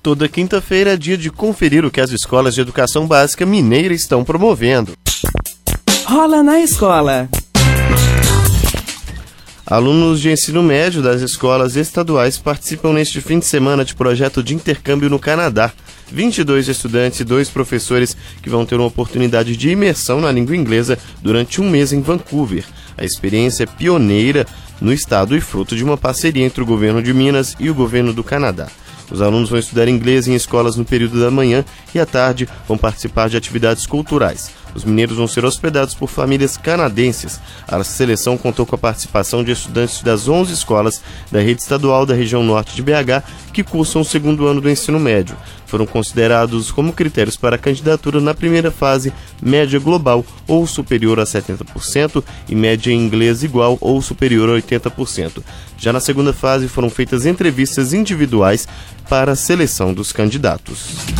Toda quinta-feira é dia de conferir o que as escolas de educação básica mineira estão promovendo. Rola na escola. Alunos de ensino médio das escolas estaduais participam neste fim de semana de projeto de intercâmbio no Canadá. 22 estudantes e 2 professores que vão ter uma oportunidade de imersão na língua inglesa durante um mês em Vancouver. A experiência é pioneira no estado e fruto de uma parceria entre o governo de Minas e o governo do Canadá. Os alunos vão estudar inglês em escolas no período da manhã e à tarde vão participar de atividades culturais. Os mineiros vão ser hospedados por famílias canadenses. A seleção contou com a participação de estudantes das 11 escolas da rede estadual da região norte de BH que cursam o segundo ano do ensino médio. Foram considerados como critérios para a candidatura na primeira fase, média global ou superior a 70% e média em inglês igual ou superior a 80%. Já na segunda fase foram feitas entrevistas individuais para a seleção dos candidatos.